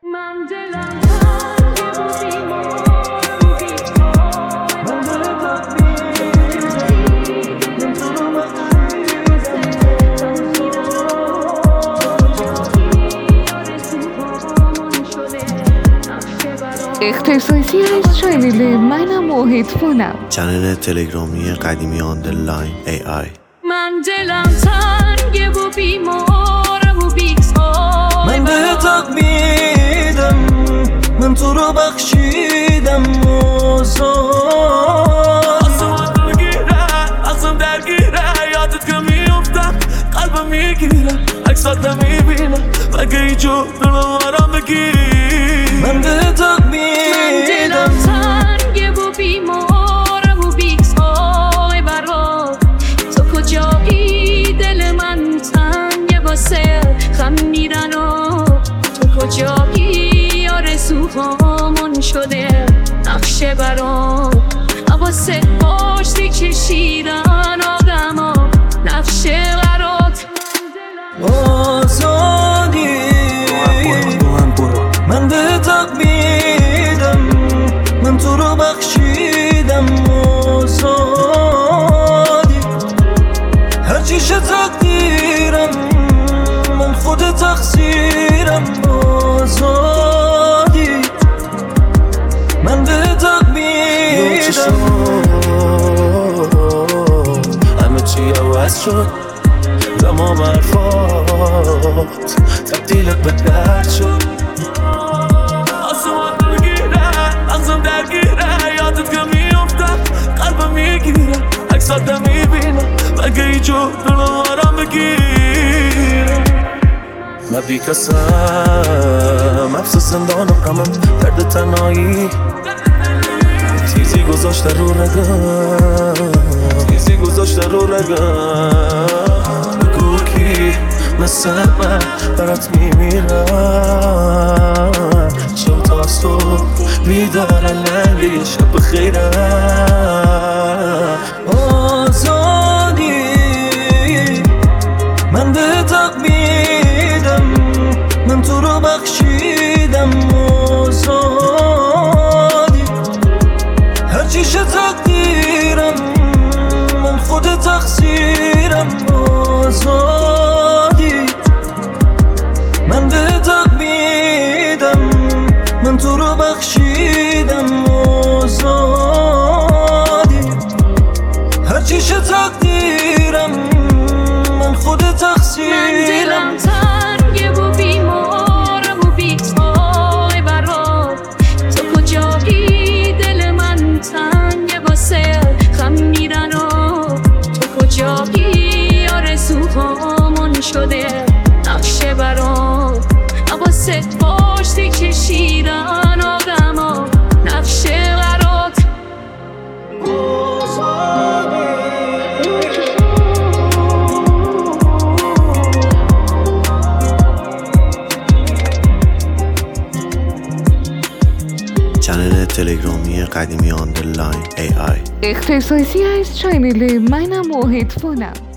من دلم اختصاصی از چنل منم واحد فونم، چنل تلگرامی قدیمی آندرلاین AI. من دلم تنگه و بیمارم و بیزار، من به حق میدم، من تو رو بخشیدم آسمان میگیره، اصلا درگیره، یادت که میفتم قلبم میگیره، عکسات نمیبینم مگه ایجور دلوارم بگیر. من به حق میدم، تنگه و بیمارم و بیزار برات، تو کجایی؟ دل من تنگه واسه خم میرن و تو کجایی؟ آرزوهامون شده نقشه برات، واسه پاشتی کشیدن آدما نقشه برات. آزادی من به حق میدم، من تو رو بخشیدم آزادی، هرچی شه تقدیرم من خود تقصیرم آزادی. من به حق میدم، همه چی عوض شد، تمام حرفات تبدیل به درد شد. آسمان میگیره، اصلا درگیره، یادت که میفتم قلبم میگیره، عکسات نمیبینم مگه ایجور دلوارم بگیر. من بیکسم حبس زندان و غمم، درد تنهایی تیزی گذاشته رو رگم، تیزی گذاشته رو رگم. بگو کی مثل من برات میمیرم، شب تا صبح بیدارن لنگی شب بخیرم. آزادی من به حق میدم، من تو رو بخشیدم آزادی، هرچی شه تقدیرم من خود تقصیرم آزادی. من به حق میدم، من تو رو بخشیدم آزادی، هرچی شه تقدیرم من خود تقصیرم. تنگه و بیمارم و بیزار برات، تو کجایی؟ دل من تنگه واسه خم میرن و تو کجایی؟ آرزوهامون شده نقشه برات، واسه پاشتی کشیدن آدما نقشه برات. چنل تلگرامی قدیمی آندرلاین AI. اختصاصی از چنل منم واحد فونم.